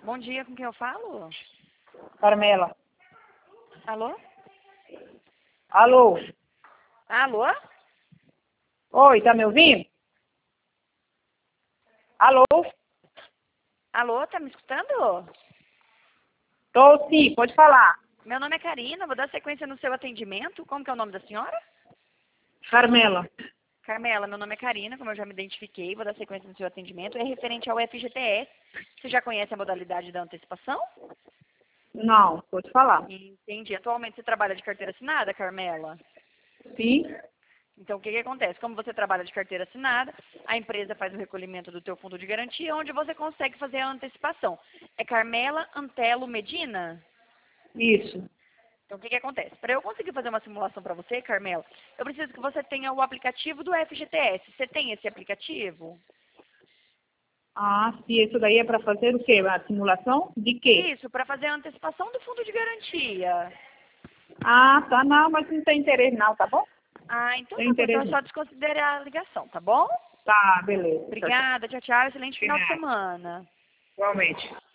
Bom dia, com quem eu falo? Carmela. Alô? Alô? Alô? Oi, tá me ouvindo? Alô? Alô, tá me escutando? Tô sim, pode falar. Meu nome é Karina, vou dar sequência no seu atendimento. Como que é o nome da senhora? Carmela. Carmela, meu nome é Karina, como eu já me identifiquei, vou dar sequência no seu atendimento. É referente ao FGTS. Você já conhece a modalidade da antecipação? Não, pode falar. Entendi. Atualmente você trabalha de carteira assinada, Carmela? Sim? Então, o que que acontece? Como você trabalha de carteira assinada, a empresa faz o recolhimento do teu fundo de garantia, onde você consegue fazer a antecipação. É Carmela Antelo Medina? Isso. Então, o que que acontece? Para eu conseguir fazer uma simulação para você, Carmela, eu preciso que você tenha o aplicativo do FGTS. Você tem esse aplicativo? Ah, sim, isso daí é para fazer o quê? A simulação de quê? Isso, para fazer a antecipação do fundo de garantia. Ah, tá, não, mas não tem interesse não, tá bom? Ah, então Tem tá bom. Então é interesse só não. desconsiderar a ligação, tá bom? Tá, beleza. Tchau, tchau. Obrigada, tchau, tchau. Excelente De final de nada. semana. Igualmente.